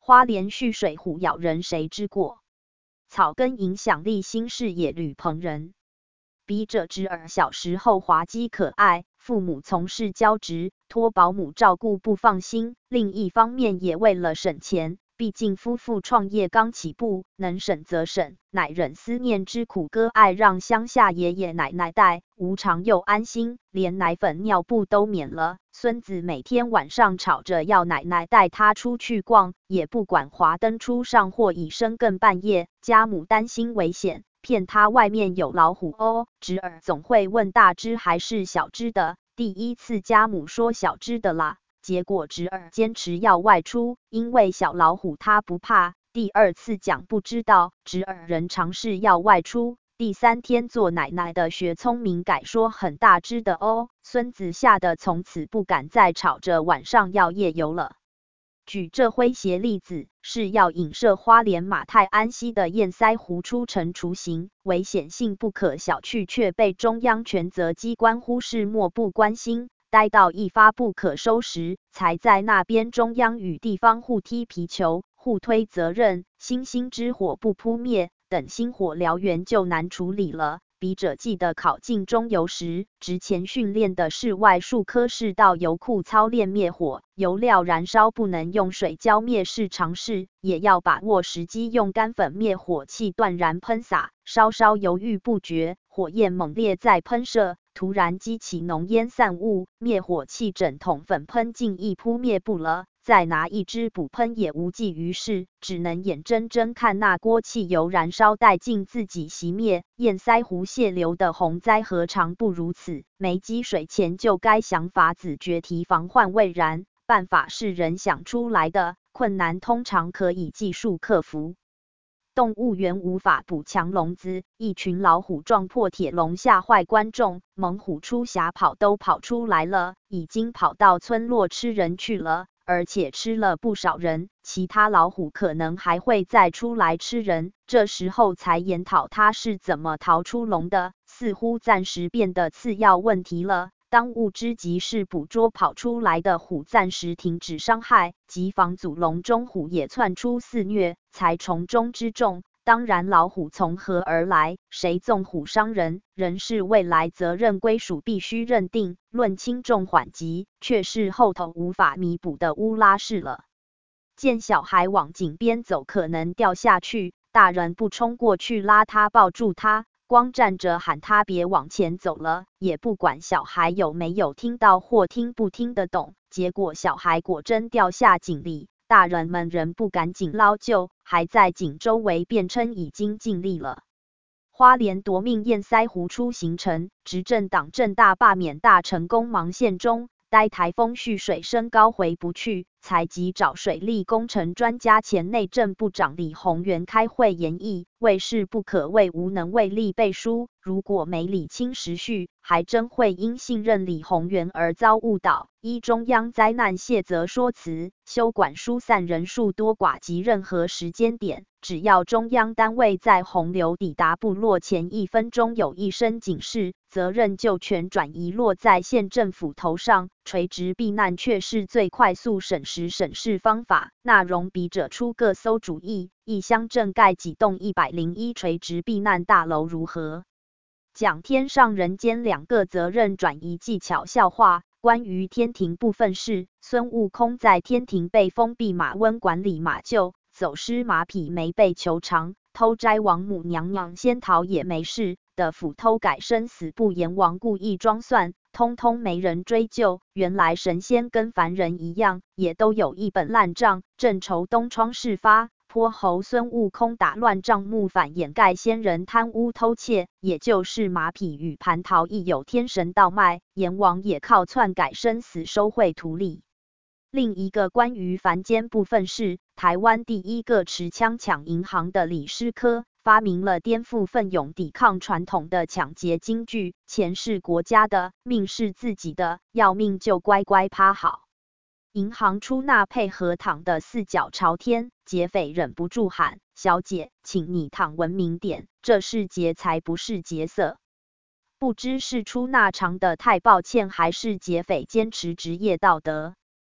花莲蓄水虎咬人谁知过？草根影响力新视野吕鹏人。笔者侄儿小时候滑稽可爱，父母从事教职，托保姆照顾不放心。另一方面也为了省钱，毕竟夫妇创业刚起步，能省则省，乃忍思念之苦，割爱让乡下爷爷奶奶带，无偿又安心，连奶粉尿布都免了。孙子每天晚上吵着要奶奶带他出去逛，也不管华灯初上或已深更半夜，家母担心危险，骗他外面有老虎哦。侄儿总会问大只还是小只的，第一次家母说小只的啦，结果侄儿坚持要外出，因为小老虎他不怕。第二次讲不知道，侄儿仍尝试要外出。第三天做奶奶的学聪明，改说很大只的哦。孙子吓得从此不敢再吵着晚上要夜游了。举这诙谐例子，是要影射花莲马太安溪的堰塞湖出城雏形，危险性不可小觑，却被中央权责机关忽视漠不关心，待到一发不可收拾，才在那边中央与地方互踢皮球，互推责任，星星之火不扑灭，等星火燎原就难处理了。笔者记得考进中油时，职前训练的室外术科是到油库操练灭火，油料燃烧不能用水浇灭是常事，也要把握时机，用干粉灭火器断然喷洒，稍稍犹豫不决，火焰猛烈再喷射，突然激起浓烟散雾，灭火器整桶粉喷尽亦扑灭不了。再拿一支补喷也无济于事，只能眼睁睁看那锅汽油燃烧殆尽，自己熄灭。堰塞湖泄流的洪灾何尝不如此？没积水前就该想法子决堤防患未然，办法是人想出来的，困难通常可以技术克服。动物园无法补强笼子，一群老虎撞破铁笼吓坏观众，猛虎出峡跑都跑出来了，已经跑到村落吃人去了，而且吃了不少人，其他老虎可能还会再出来吃人。这时候才研讨它是怎么逃出笼的，似乎暂时变得次要问题了。当务之急是捕捉跑出来的虎，暂时停止伤害，及防阻笼中虎也窜出肆虐，才从中之重。当然，老虎从何而来，谁纵虎伤人，仍是未来责任归属必须认定。论轻重缓急，却是后头无法弥补的乌拉氏了。见小孩往井边走，可能掉下去，大人不冲过去拉他抱住他，光站着喊他别往前走了，也不管小孩有没有听到或听不听得懂。结果小孩果真掉下井里，大人们仍不赶紧捞救，还在井周围辩称已经尽力了。花莲夺命堰塞湖出行程，执政党政大罢免大成功忙线中，待台风蓄水升高回不去，才急找水利工程专家前内政部长李鸿源开会研议，为事不可为无能为力背书，如果没理清时序，还真会因信任李鸿源而遭误导。依中央灾难卸责说辞，休管疏散人数多寡及任何时间点，只要中央单位在洪流抵达部落前1分钟有一声警示，责任就全转移落在县政府头上。垂直避难却是最快速省时省事方法，那容笔者出个馊主意，一乡镇盖几栋101垂直避难大楼如何？讲天上人间2个责任转移技巧笑话。关于天庭部分是，孙悟空在天庭被封闭马温管理马厩，走失马匹没被求偿，偷摘王母娘娘仙桃也没事的斧偷改生死不阎王故意装蒜，通通没人追究。原来神仙跟凡人一样，也都有一本烂账，正愁东窗事发，泼猴孙悟空打乱账目，反掩盖仙人贪污偷窃，也就是马匹与蟠桃亦有天神倒卖，阎王也靠篡改生死收贿图利。另一个关于凡间部分是，台湾第一个持枪抢银行的李师科，发明了颠覆奋勇抵抗传统的抢劫金句：钱是国家的，命是自己的，要命就乖乖趴好。银行出纳配合躺得4脚朝天，劫匪忍不住喊：小姐，请你躺文明点，这是劫财不是劫色。不知是出纳长得太抱歉，还是劫匪坚持职业道德。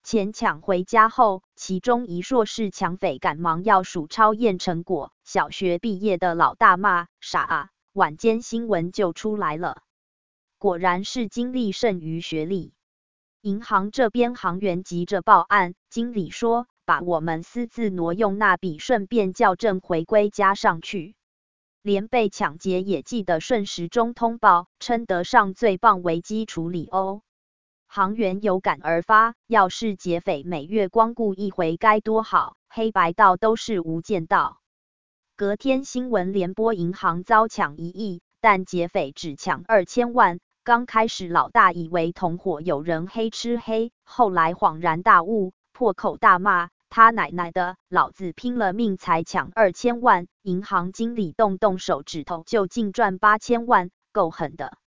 钱抢回家后，其中一硕士抢匪赶忙要数抄验成果，小学毕业的老大骂傻啊，晚间新闻就出来了。果然是经历胜于学历。银行这边行员急着报案，经理说把我们私自挪用那笔顺便校正回归加上去。连被抢劫也记得顺时钟通报，称得上最棒危机处理哦。行员有感而发，要是劫匪每月光顾一回该多好，黑白道都是无间道。隔天新闻联播银行遭抢1亿，但劫匪只抢2000万。刚开始老大以为同伙有人黑吃黑，后来恍然大悟，破口大骂他奶奶的，老子拼了命才抢2000万，银行经理动动手指头就净赚8000万，够狠的。